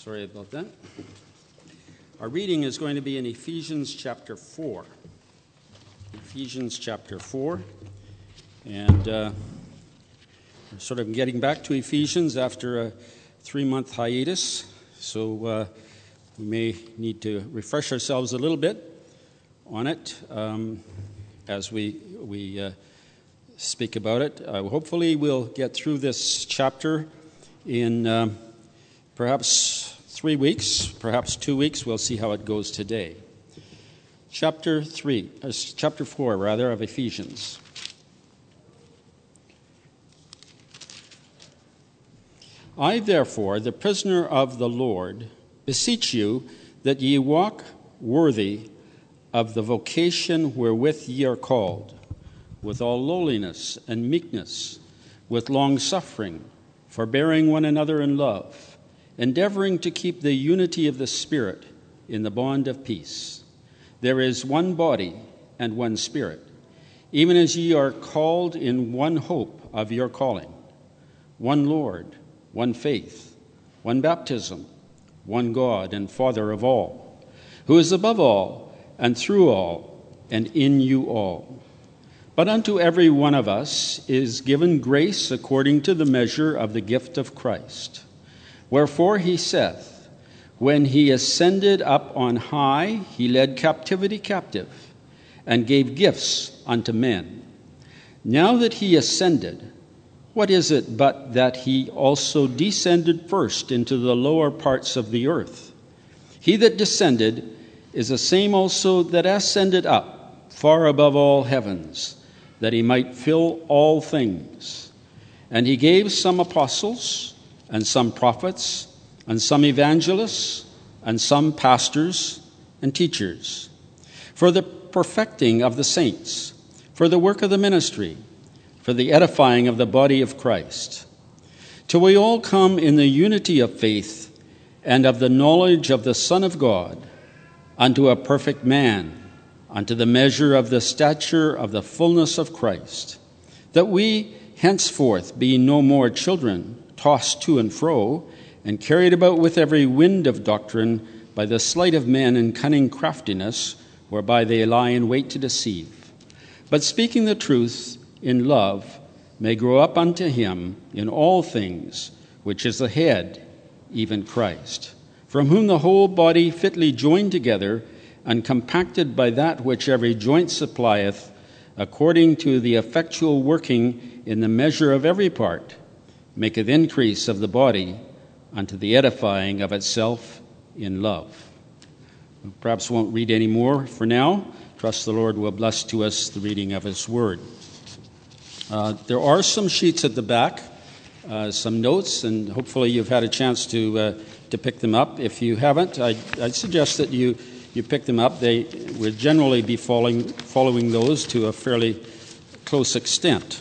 Sorry about that. Our reading is going to be in Ephesians chapter 4. Ephesians chapter 4. And we're sort of getting back to Ephesians after a 3-month hiatus. So we may need to refresh ourselves a little bit on it as we speak about it. Hopefully we'll get through this chapter in perhaps 3 weeks, perhaps 2 weeks. We'll see how it goes today. Chapter 4 of Ephesians. I, therefore, the prisoner of the Lord, beseech you that ye walk worthy of the vocation wherewith ye are called, with all lowliness and meekness, with long-suffering, forbearing one another in love, endeavoring to keep the unity of the Spirit in the bond of peace. There is one body and one Spirit, even as ye are called in one hope of your calling, one Lord, one faith, one baptism, one God and Father of all, who is above all and through all and in you all. But unto every one of us is given grace according to the measure of the gift of Christ. Wherefore he saith, when he ascended up on high, he led captivity captive, and gave gifts unto men. Now that he ascended, what is it but that he also descended first into the lower parts of the earth? He that descended is the same also that ascended up far above all heavens, that he might fill all things. And he gave some apostles, and some prophets, and some evangelists, and some pastors and teachers, for the perfecting of the saints, for the work of the ministry, for the edifying of the body of Christ, till we all come in the unity of faith and of the knowledge of the Son of God, unto a perfect man, unto the measure of the stature of the fullness of Christ, that we henceforth be no more children, tossed to and fro, and carried about with every wind of doctrine by the sleight of men and cunning craftiness, whereby they lie in wait to deceive. But speaking the truth in love, may grow up unto him in all things, which is the head, even Christ, from whom the whole body fitly joined together and compacted by that which every joint supplieth, according to the effectual working in the measure of every part, maketh increase of the body unto the edifying of itself in love. Perhaps won't read any more for now. Trust the Lord will bless to us the reading of his word. There are some sheets at the back, some notes, and hopefully you've had a chance to pick them up. If you haven't, I'd suggest that you pick them up. They would generally be following those to a fairly close extent.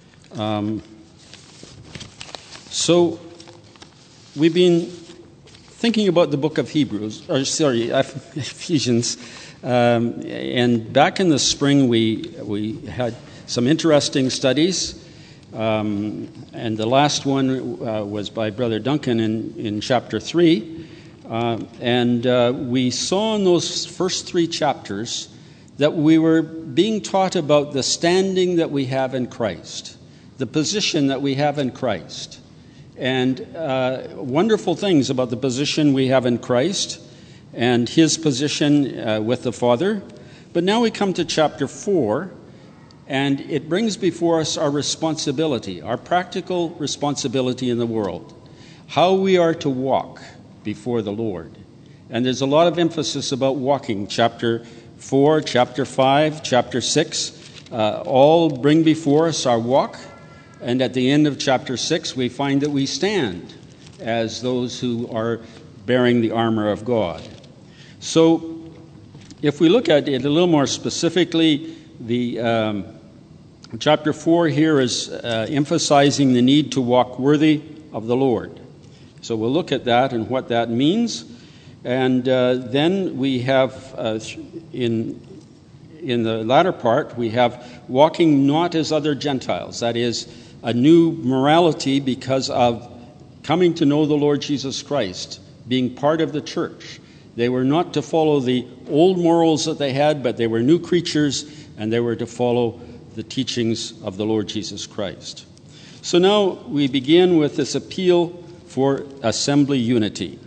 So we've been thinking about the book of Ephesians, and back in the spring we had some interesting studies, and the last one was by Brother Duncan in chapter 3, and we saw in those first 3 chapters that we were being taught about the standing that we have in Christ, the position that we have in Christ, and wonderful things about the position we have in Christ and his position with the Father. But now we come to chapter 4, and it brings before us our responsibility, our practical responsibility in the world, how we are to walk before the Lord. And there's a lot of emphasis about walking. Chapter 4, chapter 5, chapter 6, all bring before us our walk. And at the end of chapter 6, we find that we stand as those who are bearing the armor of God. So if we look at it a little more specifically, the chapter 4 here is emphasizing the need to walk worthy of the Lord. So we'll look at that and what that means. And then we have, in the latter part, we have walking not as other Gentiles. That is, a new morality because of coming to know the Lord Jesus Christ, being part of the church. They were not to follow the old morals that they had, but they were new creatures, and they were to follow the teachings of the Lord Jesus Christ. So now we begin with this appeal for assembly unity.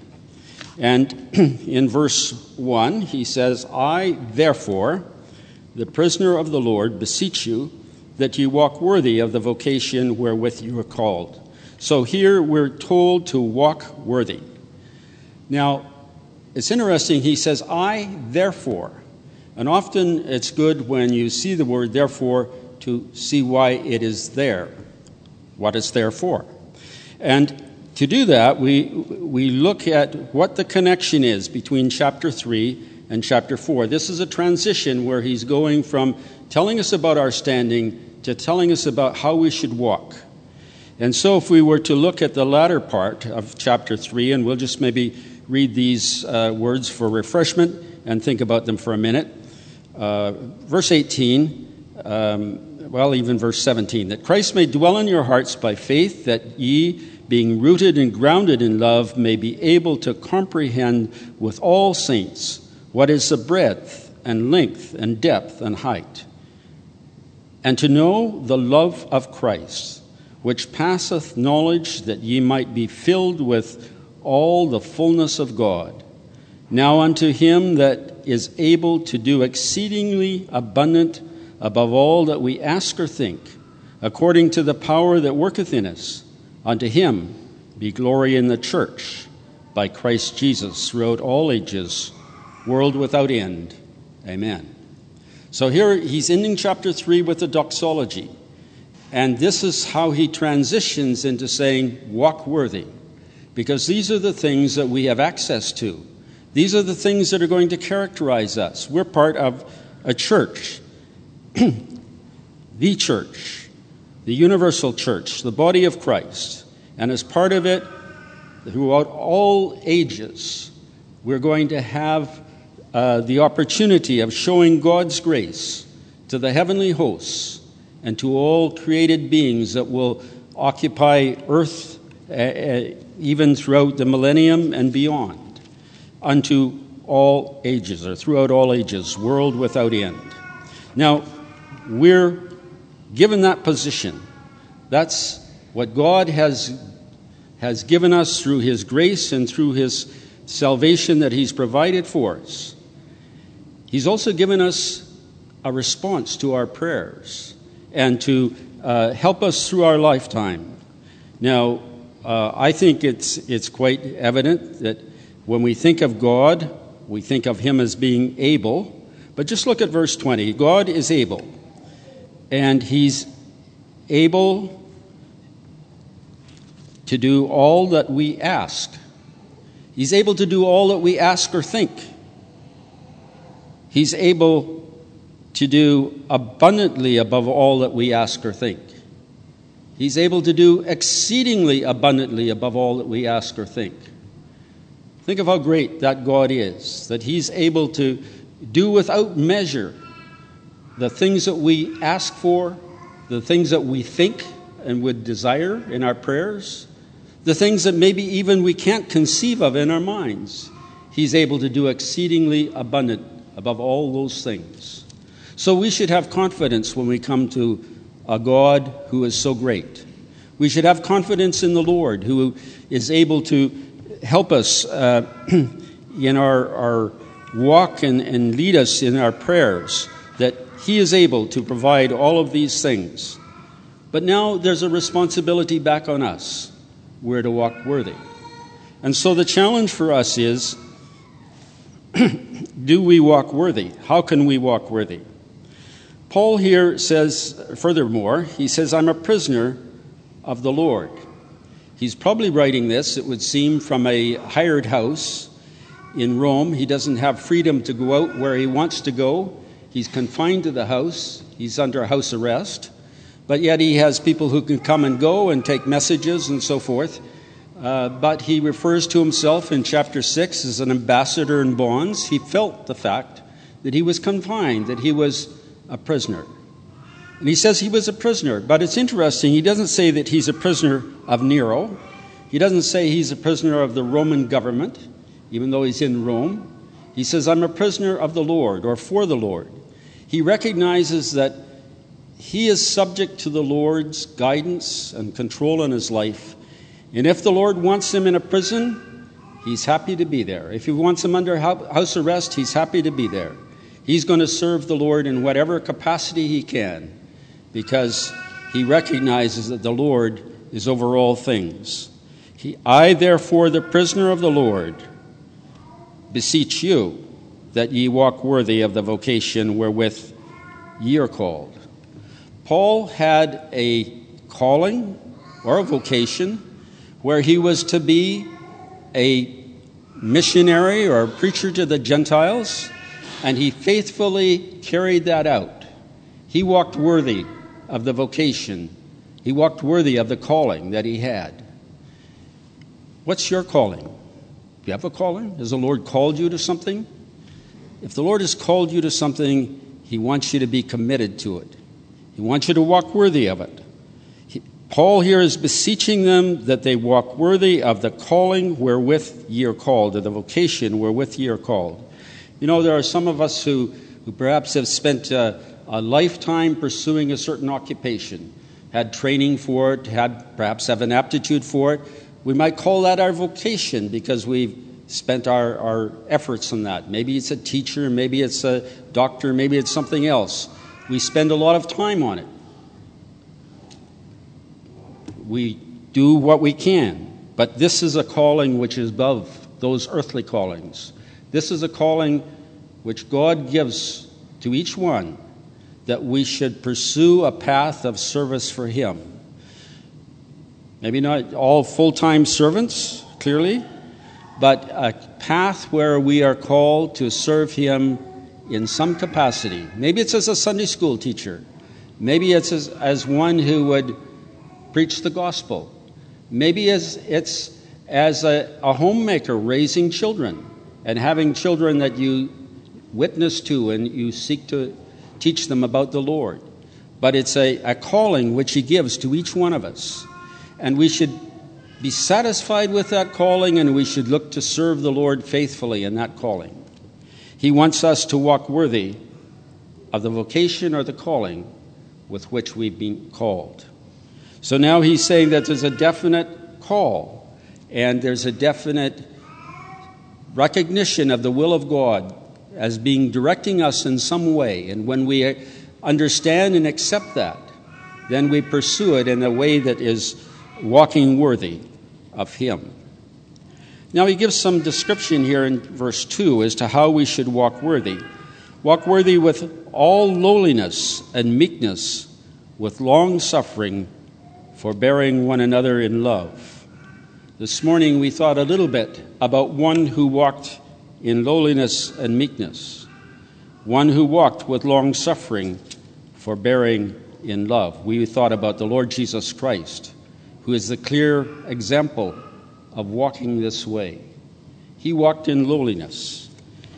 And in verse 1, he says, I, therefore, the prisoner of the Lord, beseech you that you walk worthy of the vocation wherewith you are called. So here we're told to walk worthy. Now, it's interesting, he says, I, therefore. And often it's good when you see the word therefore to see why it is there, what it's there for. And to do that, we look at what the connection is between chapter 3 and chapter 4. This is a transition where he's going from telling us about our standing to telling us about how we should walk. And so if we were to look at the latter part of chapter 3, and we'll just maybe read these words for refreshment and think about them for a minute. Verse 18, even verse 17, that Christ may dwell in your hearts by faith, that ye, being rooted and grounded in love, may be able to comprehend with all saints what is the breadth and length and depth and height, and to know the love of Christ, which passeth knowledge, that ye might be filled with all the fullness of God. Now unto him that is able to do exceedingly abundant above all that we ask or think, according to the power that worketh in us, unto him be glory in the church by Christ Jesus throughout all ages, world without end. Amen. So here he's ending chapter 3 with a doxology. And this is how he transitions into saying, walk worthy. Because these are the things that we have access to. These are the things that are going to characterize us. We're part of a church. The church. The universal church. The body of Christ. And as part of it, throughout all ages, we're going to have the opportunity of showing God's grace to the heavenly hosts and to all created beings that will occupy earth even throughout the millennium and beyond, unto all ages, or throughout all ages, world without end. Now, we're given that position. That's what God has given us through his grace and through his salvation that he's provided for us. He's also given us a response to our prayers and to help us through our lifetime. Now, I think it's quite evident that when we think of God, we think of him as being able. But just look at verse 20. God is able. And he's able to do all that we ask. He's able to do all that we ask or think. He's able to do abundantly above all that we ask or think. He's able to do exceedingly abundantly above all that we ask or think. Think of how great that God is, that he's able to do without measure the things that we ask for, the things that we think and would desire in our prayers, the things that maybe even we can't conceive of in our minds. He's able to do exceedingly abundant above all those things. So we should have confidence when we come to a God who is so great. We should have confidence in the Lord, who is able to help us in our walk and lead us in our prayers, that he is able to provide all of these things. But now there's a responsibility back on us. We're to walk worthy. And so the challenge for us is, do we walk worthy? How can we walk worthy? Paul here says, furthermore, he says, I'm a prisoner of the Lord. He's probably writing this, it would seem, from a hired house in Rome. He doesn't have freedom to go out where he wants to go. He's confined to the house. He's under house arrest. But yet he has people who can come and go and take messages and so forth. But he refers to himself in chapter 6 as an ambassador in bonds. He felt the fact that he was confined, that he was a prisoner. And he says he was a prisoner. But it's interesting, he doesn't say that he's a prisoner of Nero. He doesn't say he's a prisoner of the Roman government, even though he's in Rome. He says, I'm a prisoner of the Lord, or for the Lord. He recognizes that he is subject to the Lord's guidance and control in his life. And if the Lord wants him in a prison, he's happy to be there. If he wants him under house arrest, he's happy to be there. He's going to serve the Lord in whatever capacity he can, because he recognizes that the Lord is over all things. I, therefore, the prisoner of the Lord, beseech you that ye walk worthy of the vocation wherewith ye are called. Paul had a calling or a vocation where he was to be a missionary or a preacher to the Gentiles, and he faithfully carried that out. He walked worthy of the vocation. He walked worthy of the calling that he had. What's your calling? Do you have a calling? Has the Lord called you to something? If the Lord has called you to something, he wants you to be committed to it. He wants you to walk worthy of it. Paul here is beseeching them that they walk worthy of the calling wherewith ye are called, or the vocation wherewith ye are called. You know, there are some of us who perhaps have spent a lifetime pursuing a certain occupation, had training for it, perhaps have an aptitude for it. We might call that our vocation because we've spent our efforts on that. Maybe it's a teacher, maybe it's a doctor, maybe it's something else. We spend a lot of time on it. We do what we can, but this is a calling which is above those earthly callings. This is a calling which God gives to each one, that we should pursue a path of service for Him. Maybe not all full-time servants, clearly, but a path where we are called to serve Him in some capacity. Maybe it's as a Sunday school teacher. Maybe it's as one who would preach the gospel. Maybe it's as a homemaker raising children and having children that you witness to and you seek to teach them about the Lord. But it's a calling which He gives to each one of us. And we should be satisfied with that calling, and we should look to serve the Lord faithfully in that calling. He wants us to walk worthy of the vocation or the calling with which we've been called. So now he's saying that there's a definite call, and there's a definite recognition of the will of God as being directing us in some way. And when we understand and accept that, then we pursue it in a way that is walking worthy of Him. Now he gives some description here in verse 2 as to how we should walk worthy. Walk worthy with all lowliness and meekness, with long suffering, forbearing one another in love. This morning we thought a little bit about one who walked in lowliness and meekness, one who walked with long suffering, forbearing in love. We thought about the Lord Jesus Christ, who is the clear example of walking this way. He walked in lowliness.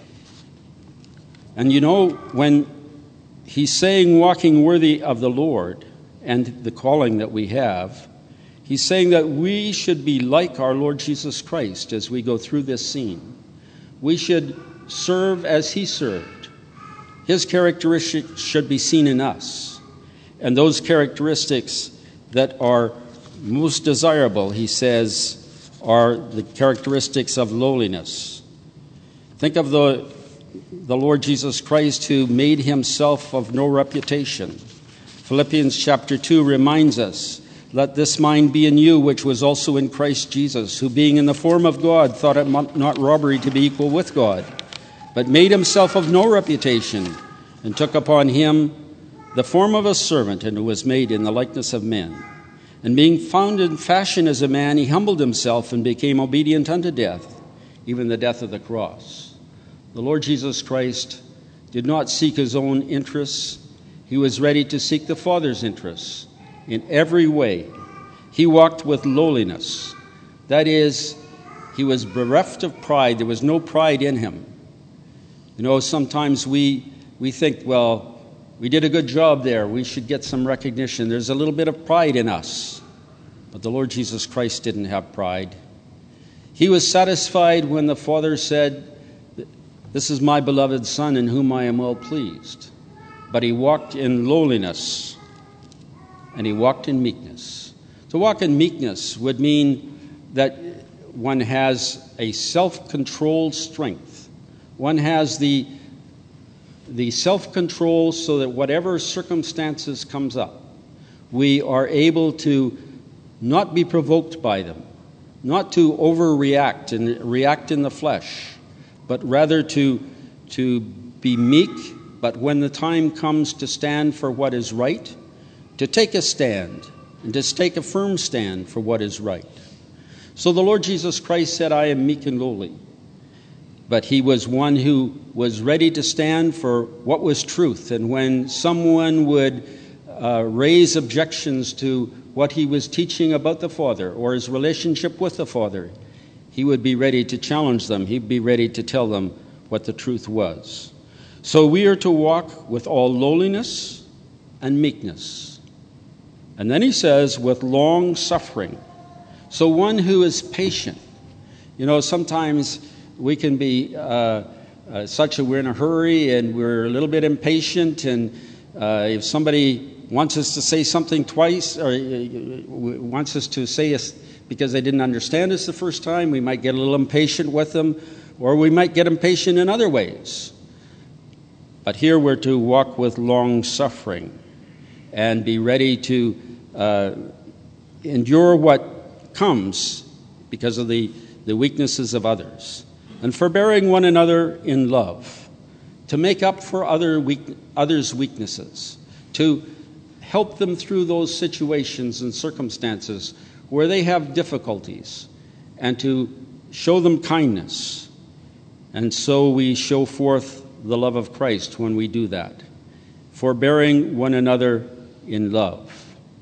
And you know, when he's saying walking worthy of the Lord and the calling that we have, he's saying that we should be like our Lord Jesus Christ as we go through this scene. We should serve as He served. His characteristics should be seen in us. And those characteristics that are most desirable, he says, are the characteristics of lowliness. Think of the Lord Jesus Christ, who made Himself of no reputation. Philippians chapter 2 reminds us, let this mind be in you, which was also in Christ Jesus, who being in the form of God, thought it not robbery to be equal with God, but made Himself of no reputation, and took upon Him the form of a servant, and was made in the likeness of men. And being found in fashion as a man, He humbled Himself and became obedient unto death, even the death of the cross. The Lord Jesus Christ did not seek His own interests. He was ready to seek the Father's interests in every way. He walked with lowliness. That is, He was bereft of pride. There was no pride in Him. You know, sometimes we think, well, we did a good job there. We should get some recognition. There's a little bit of pride in us. But the Lord Jesus Christ didn't have pride. He was satisfied when the Father said, "This is my beloved Son in whom I am well pleased." But he walked in lowliness and he walked in meekness. To walk in meekness would mean that one has a self-controlled strength. One has the self-control so that whatever circumstances comes up, we are able to not be provoked by them, not to overreact and react in the flesh, but rather to be meek, but when the time comes to stand for what is right, to take a stand, and to take a firm stand for what is right. So the Lord Jesus Christ said, "I am meek and lowly." But he was one who was ready to stand for what was truth. And when someone would raise objections to what he was teaching about the Father or his relationship with the Father, he would be ready to challenge them. He'd be ready to tell them what the truth was. So we are to walk with all lowliness and meekness. And then he says, with long suffering. So one who is patient. You know, sometimes we can be we're in a hurry and we're a little bit impatient, and if somebody wants us to say something twice, or wants us to say us because they didn't understand us the first time, we might get a little impatient with them, or we might get impatient in other ways. But here we're to walk with long suffering and be ready to endure what comes because of the weaknesses of others, and forbearing one another in love, to make up for others' weaknesses, to help them through those situations and circumstances where they have difficulties, and to show them kindness. And so we show forth the love of Christ when we do that, forbearing one another in love.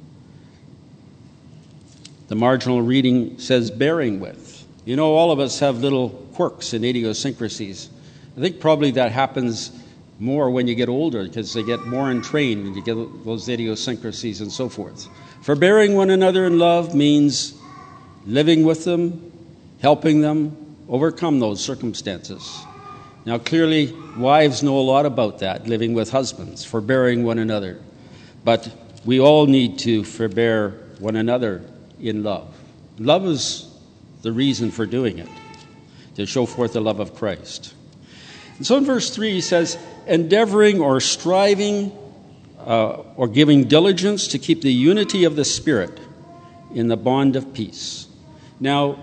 The marginal reading says bearing with. You know, all of us have little quirks and idiosyncrasies. I think probably that happens more when you get older because they get more entrained and you get those idiosyncrasies and so forth. Forbearing one another in love means living with them, helping them overcome those circumstances. Now, clearly, wives know a lot about that, living with husbands, forbearing one another. But we all need to forbear one another in love. Love is the reason for doing it, to show forth the love of Christ. And so in verse 3 he says, endeavoring or striving or giving diligence to keep the unity of the Spirit in the bond of peace. Now,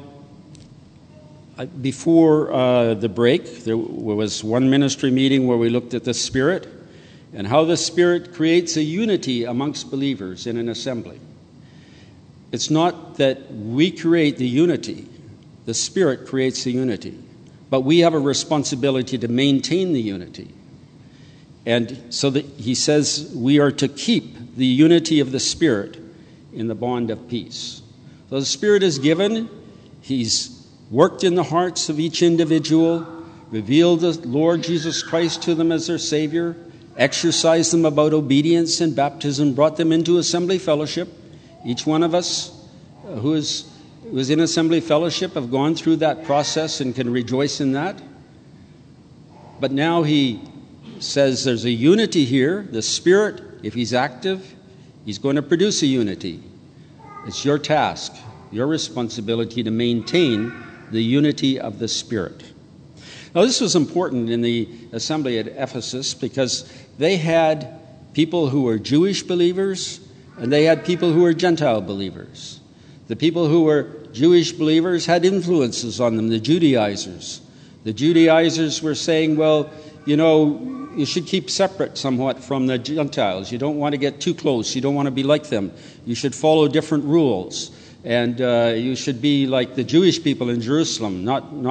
before the break, there was one ministry meeting where we looked at the Spirit and how the Spirit creates a unity amongst believers in an assembly. It's not that we create the unity, the Spirit creates the unity, but we have a responsibility to maintain the unity. And so that he says we are to keep the unity of the Spirit in the bond of peace. So the Spirit is given, he's worked in the hearts of each individual, revealed the Lord Jesus Christ to them as their Savior, exercised them about obedience and baptism, brought them into assembly fellowship. Each one of us who was in assembly fellowship have gone through that process and can rejoice in that. But now he says there's a unity here. The Spirit, if he's active, he's going to produce a unity. It's your task, your responsibility to maintain the unity of the Spirit. Now, this was important in the assembly at Ephesus because they had people who were Jewish believers and they had people who were Gentile believers. The people who were Jewish believers had influences on them, the Judaizers. The Judaizers were saying, well, you know, you should keep separate somewhat from the Gentiles. You don't want to get too close. You don't want to be like them. You should follow different rules. And you should be like the Jewish people in Jerusalem,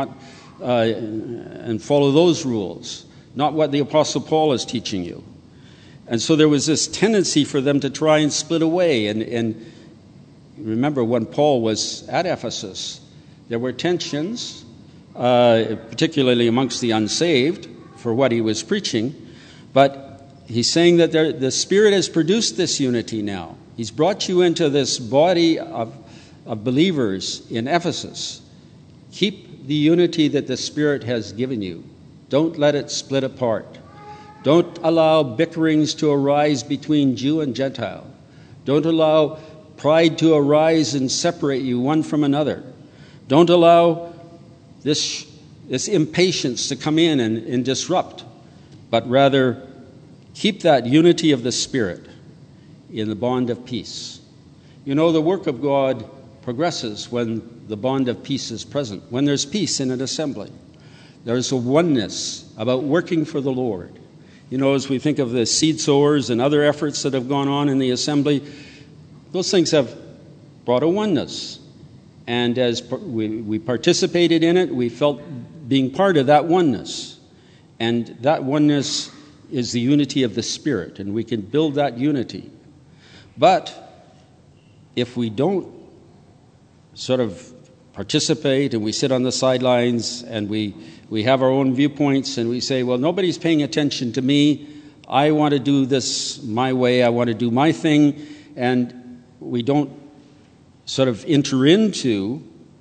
and follow those rules, not what the Apostle Paul is teaching you. And so there was this tendency for them to try and split away. And remember, when Paul was at Ephesus, there were tensions, particularly amongst the unsaved, for what he was preaching. But he's saying that the Spirit has produced this unity now. He's brought you into this body of of believers in Ephesus. Keep the unity that the Spirit has given you. Don't let it split apart. Don't allow bickerings to arise between Jew and Gentile. Don't allow pride to arise and separate you one from another. Don't allow this impatience to come in and disrupt, but rather keep that unity of the Spirit in the bond of peace. You know, the work of God progresses when the bond of peace is present, when there's peace in an assembly. There's a oneness about working for the Lord. You know, as we think of the seed sowers and other efforts that have gone on in the assembly, those things have brought a oneness. And as we participated in it, we felt being part of that oneness. And that oneness is the unity of the Spirit, and we can build that unity. But if we don't sort of participate and we sit on the sidelines and we have our own viewpoints and we say, well, nobody's paying attention to me, I want to do this my way, I want to do my thing, and we don't sort of enter into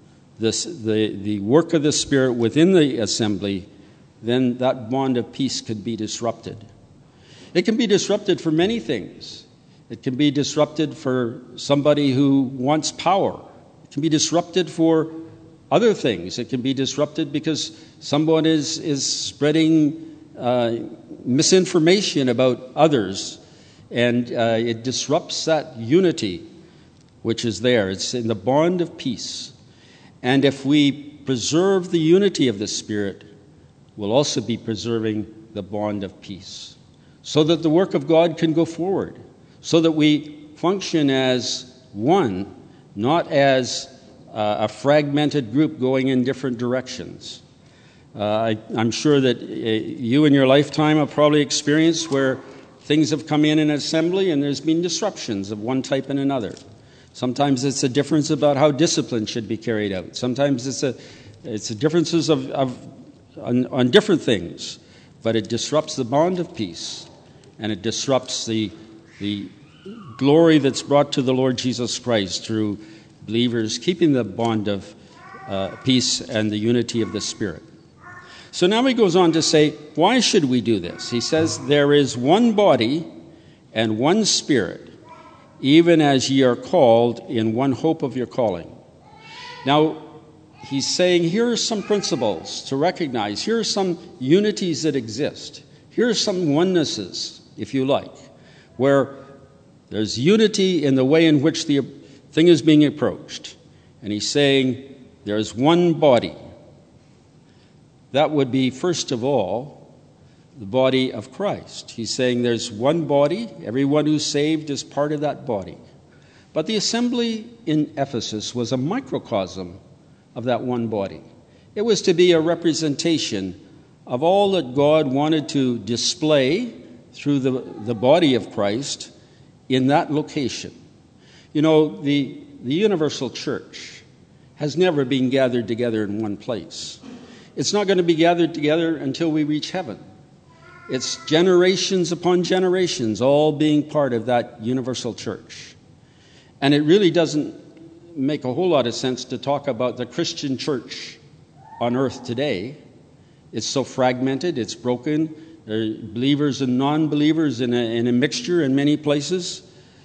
the work of the Spirit within the assembly, then that bond of peace could be disrupted. It can be disrupted for many things. It can be disrupted for somebody who wants power. It can be disrupted for other things. It can be disrupted because someone is spreading misinformation about others, and it disrupts that unity which is there. It's in the bond of peace. And if we preserve the unity of the Spirit, we'll also be preserving the bond of peace, so that the work of God can go forward, so that we function as one, not as a fragmented group going in different directions. I'm sure that you in your lifetime have probably experienced where things have come in an assembly and there's been disruptions of one type and another. Sometimes it's a difference about how discipline should be carried out. Sometimes it's a differences on different things, but it disrupts the bond of peace, and it disrupts the glory that's brought to the Lord Jesus Christ through believers keeping the bond of peace and the unity of the Spirit. So now he goes on to say, why should we do this? He says, there is one body and one Spirit, even as ye are called in one hope of your calling. Now, he's saying here are some principles to recognize. Here are some unities that exist. Here are some onenesses, if you like, where there's unity in the way in which the thing is being approached. And he's saying there's one body. That would be, first of all, the body of Christ. He's saying there's one body. Everyone who's saved is part of that body. But the assembly in Ephesus was a microcosm of that one body. It was to be a representation of all that God wanted to display through the body of Christ in that location. You know, the universal church has never been gathered together in one place. It's not going to be gathered together until we reach heaven. It's generations upon generations all being part of that universal church. And it really doesn't make a whole lot of sense to talk about the Christian church on earth today. It's so fragmented, it's broken. There are believers and non-believers in a mixture in many places.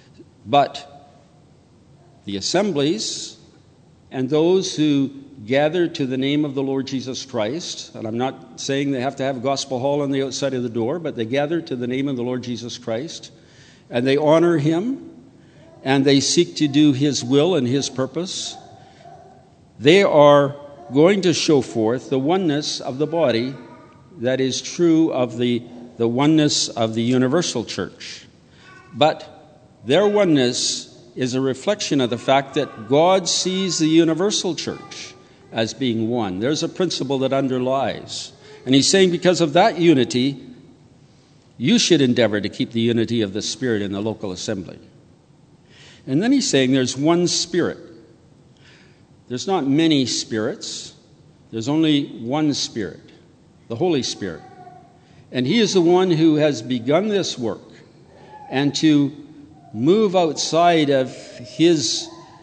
But the assemblies and those who gather to the name of the Lord Jesus Christ, and I'm not saying they have to have a gospel hall on the outside of the door, but they gather to the name of the Lord Jesus Christ, and they honor Him, and they seek to do His will and His purpose. They are going to show forth the oneness of the body that is true of the oneness of the universal church. But their oneness is a reflection of the fact that God sees the universal church as being one. There's a principle that underlies. And he's saying because of that unity, you should endeavor to keep the unity of the Spirit in the local assembly. And then he's saying there's one Spirit. There's not many spirits. There's only one Spirit, the Holy Spirit. And He is the one who has begun this work. And to move outside of His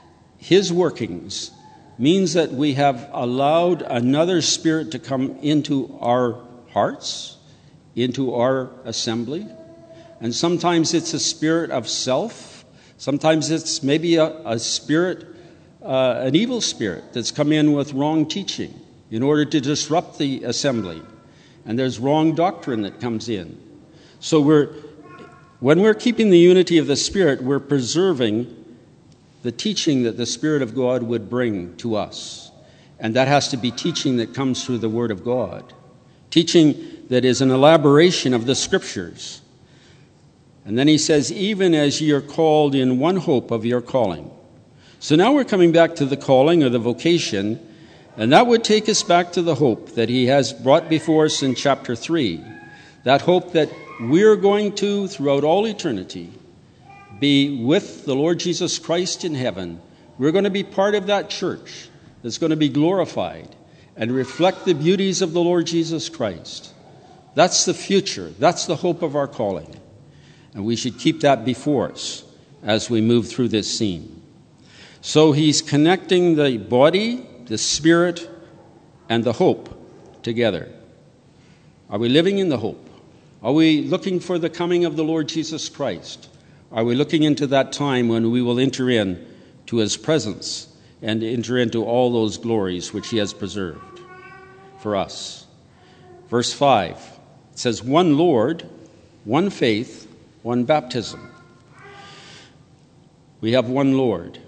his workings means that we have allowed another spirit to come into our hearts, into our assembly. And sometimes it's a spirit of self. Sometimes it's maybe a spirit, an evil spirit that's come in with wrong teaching in order to disrupt the assembly. And there's wrong doctrine that comes in. So when we're keeping the unity of the Spirit, we're preserving the teaching that the Spirit of God would bring to us. And that has to be teaching that comes through the Word of God. Teaching that is an elaboration of the Scriptures. And then he says, even as ye are called in one hope of your calling. So now we're coming back to the calling or the vocation, and that would take us back to the hope that he has brought before us in chapter 3. That hope that we're going to, throughout all eternity, be with the Lord Jesus Christ in heaven. We're going to be part of that church that's going to be glorified and reflect the beauties of the Lord Jesus Christ. That's the future. That's the hope of our calling. And we should keep that before us as we move through this scene. So he's connecting the body, the spirit, and the hope together. Are we living in the hope? Are we looking for the coming of the Lord Jesus Christ? Are we looking into that time when we will enter in to his presence and enter into all those glories which he has preserved for us? Verse 5, it says, one Lord, one faith, one baptism. We have one Lord.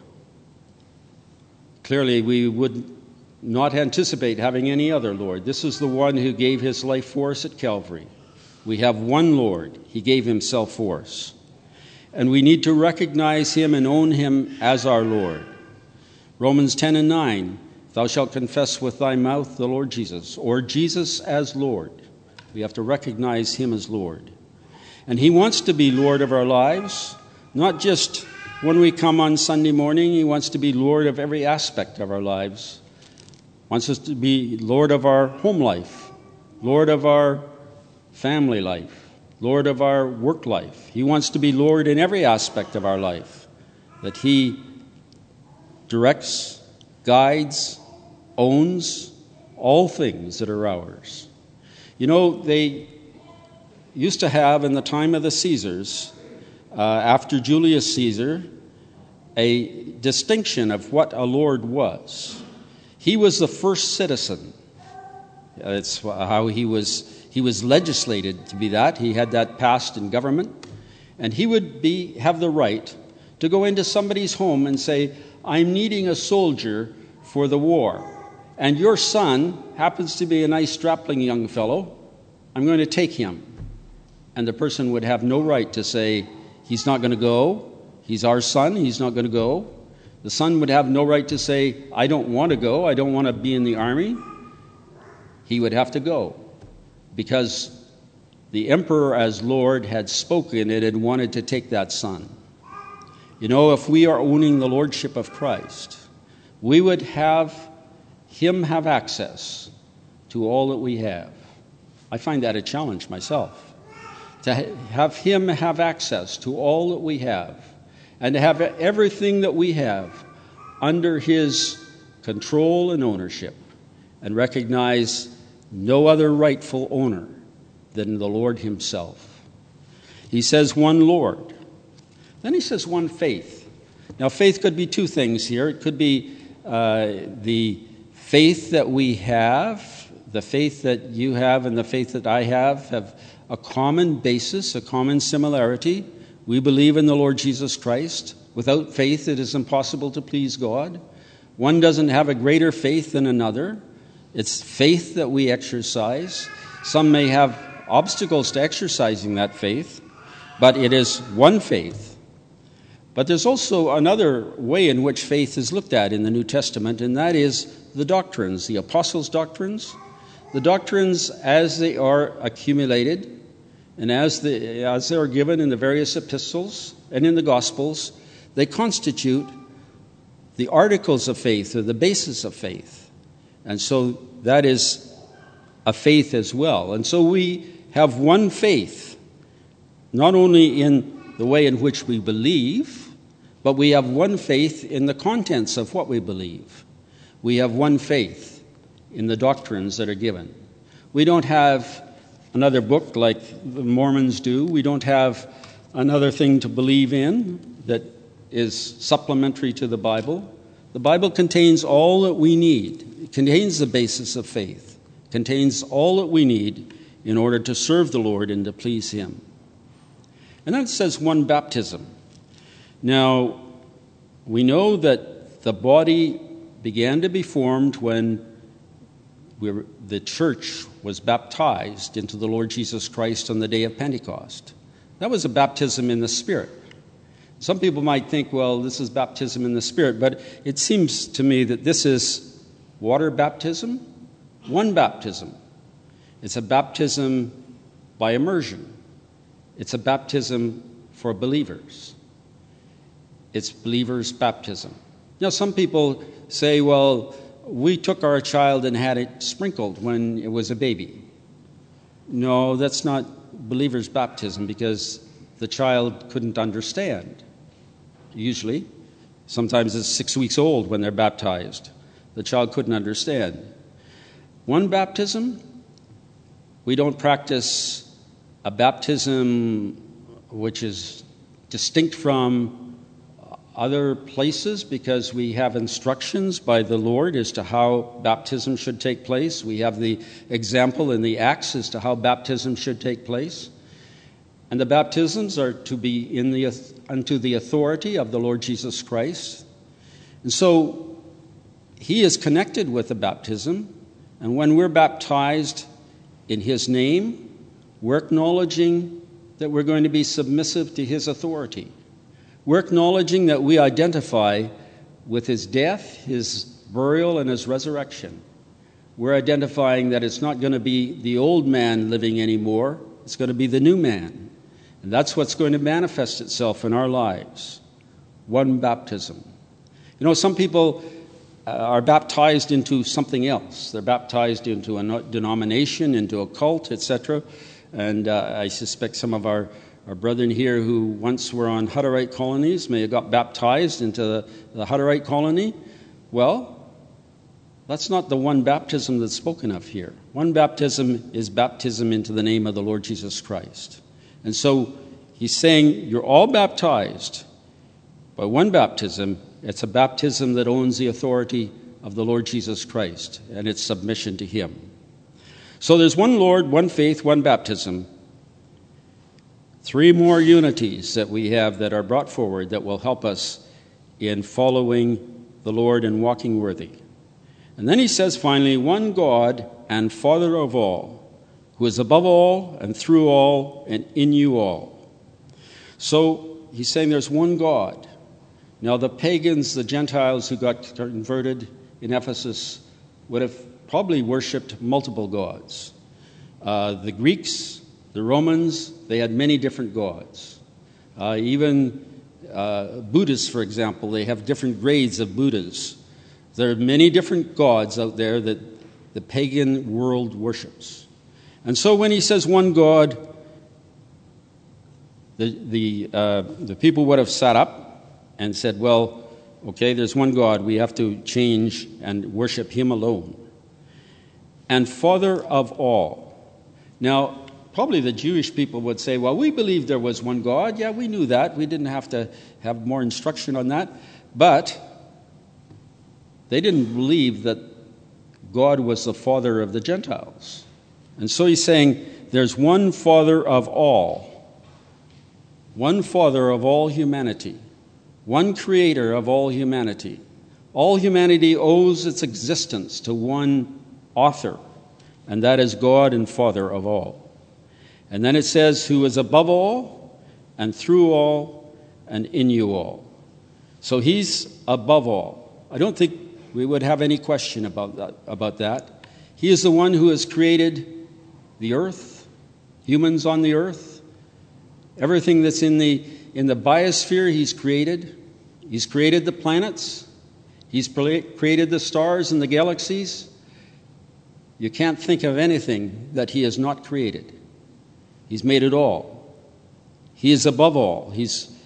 Clearly, we would not anticipate having any other Lord. This is the one who gave his life for us at Calvary. We have one Lord. He gave himself for us. And we need to recognize him and own him as our Lord. Romans 10 and 9, thou shalt confess with thy mouth the Lord Jesus, or Jesus as Lord. We have to recognize him as Lord. And he wants to be Lord of our lives, not just when we come on Sunday morning. He wants to be Lord of every aspect of our lives. Wants us to be Lord of our home life, Lord of our family life, Lord of our work life. He wants to be Lord in every aspect of our life, that he directs, guides, owns all things that are ours. You know, they used to have in the time of the Caesars, after Julius Caesar, a distinction of what a lord was. He was the first citizen. It's how he was legislated to be that. He had that passed in government. And he would have the right to go into somebody's home and say, I'm needing a soldier for the war. And your son happens to be a nice strapling young fellow. I'm going to take him. And the person would have no right to say, he's not going to go. He's our son. He's not going to go. The son would have no right to say, I don't want to go. I don't want to be in the army. He would have to go because the emperor as Lord had spoken it and wanted to take that son. You know, if we are owning the lordship of Christ, we would have him have access to all that we have. I find that a challenge myself. To have him have access to all that we have and to have everything that we have under his control and ownership and recognize no other rightful owner than the Lord himself. He says one Lord. Then he says one faith. Now faith could be two things here. It could be the faith that we have, the faith that you have and the faith that I have a common basis, a common similarity. We believe in the Lord Jesus Christ. Without faith, it is impossible to please God. One doesn't have a greater faith than another. It's faith that we exercise. Some may have obstacles to exercising that faith, but it is one faith. But there's also another way in which faith is looked at in the New Testament, and that is the doctrines, the apostles' doctrines. The doctrines as they are accumulated and as they are given in the various epistles and in the Gospels, they constitute the articles of faith or the basis of faith. And so that is a faith as well. And so we have one faith, not only in the way in which we believe, But we have one faith in the contents of what we believe. We have one faith in the doctrines that are given. We don't have another book like the Mormons do. We don't have another thing to believe in that is supplementary to the Bible. The Bible contains all that we need. It contains the basis of faith. It contains all that we need in order to serve the Lord and to please Him. And then it says one baptism. Now, we know that the body began to be formed when the church was baptized into the Lord Jesus Christ on the day of Pentecost. That was a baptism in the Spirit. Some people might think, well, this is baptism in the Spirit, but it seems to me that this is water baptism, one baptism. It's a baptism by immersion. It's a baptism for believers. It's believers' baptism. Now, some people say, well, we took our child and had it sprinkled when it was a baby. No, that's not believer's baptism because the child couldn't understand. Usually, sometimes it's 6 weeks old when they're baptized. The child couldn't understand. One baptism, we don't practice a baptism which is distinct from other places because we have instructions by the Lord as to how baptism should take place. We have the example in the Acts as to how baptism should take place. And the baptisms are to be unto the authority of the Lord Jesus Christ. And so He is connected with the baptism. And when we're baptized in His name, we're acknowledging that we're going to be submissive to His authority. We're acknowledging that we identify with His death, His burial, and His resurrection. We're identifying that it's not going to be the old man living anymore. It's going to be the new man. And that's what's going to manifest itself in our lives. One baptism. You know, some people are baptized into something else. They're baptized into a denomination, into a cult, etc. And I suspect some of our brethren here who once were on Hutterite colonies may have got baptized into the Hutterite colony. Well, that's not the one baptism that's spoken of here. One baptism is baptism into the name of the Lord Jesus Christ. And so he's saying you're all baptized by one baptism. It's a baptism that owns the authority of the Lord Jesus Christ and its submission to Him. So there's one Lord, one faith, one baptism. 3 more unities that we have that are brought forward that will help us in following the Lord and walking worthy. And then he says finally, one God and Father of all, who is above all and through all and in you all. So he's saying there's one God. Now the pagans, the Gentiles who got converted in Ephesus would have probably worshipped multiple gods. The Greeks, the Romans, they had many different gods. Even Buddhists, for example, they have different grades of Buddhas. There are many different gods out there that the pagan world worships. And so when he says one God, the people would have sat up and said, well, okay, there's one God. We have to change and worship Him alone. And Father of all. Now, probably the Jewish people would say, well, we believed there was one God. Yeah, we knew that. We didn't have to have more instruction on that. But they didn't believe that God was the Father of the Gentiles. And so he's saying there's one Father of all. One Father of all humanity. One Creator of all humanity. All humanity owes its existence to one author, and that is God and Father of all. And then it says, who is above all, and through all, and in you all. So He's above all. I don't think we would have any question about that. He is the one who has created the earth, humans on the earth, everything that's in the biosphere He's created. He's created the planets. He's created the stars and the galaxies. You can't think of anything that He has not created. He's made it all. He is above all.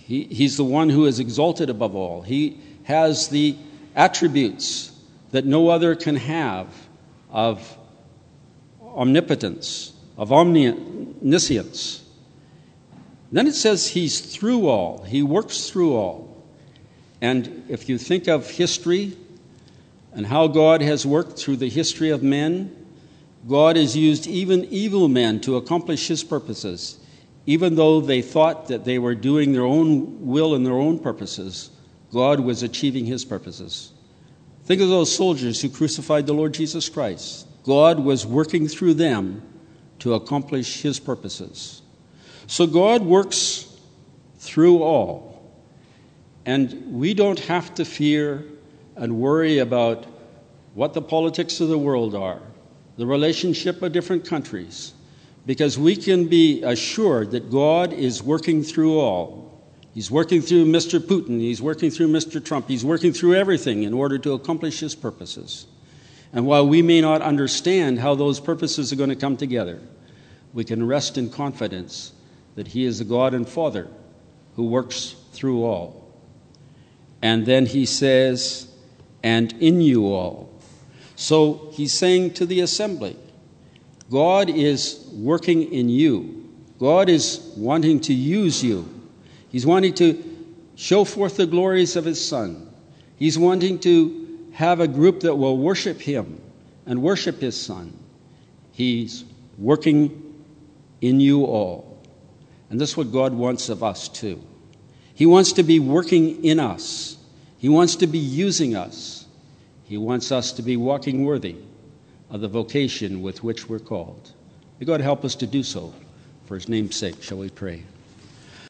He's the one who is exalted above all. He has the attributes that no other can have of omnipotence, of omniscience. Then it says he's through all. He works through all. And if you think of history and how God has worked through the history of men, God has used even evil men to accomplish his purposes. Even though they thought that they were doing their own will and their own purposes, God was achieving his purposes. Think of those soldiers who crucified the Lord Jesus Christ. God was working through them to accomplish his purposes. So God works through all. And we don't have to fear and worry about what the politics of the world are, the relationship of different countries, because we can be assured that God is working through all. He's working through Mr. Putin. He's working through Mr. Trump. He's working through everything in order to accomplish his purposes. And while we may not understand how those purposes are going to come together, we can rest in confidence that he is the God and Father who works through all. And then he says, and in you all. So he's saying to the assembly, God is working in you. God is wanting to use you. He's wanting to show forth the glories of his Son. He's wanting to have a group that will worship him and worship his Son. He's working in you all. And this is what God wants of us too. He wants to be working in us. He wants to be using us. He wants us to be walking worthy of the vocation with which we're called. May God help us to do so. For his name's sake, shall we pray?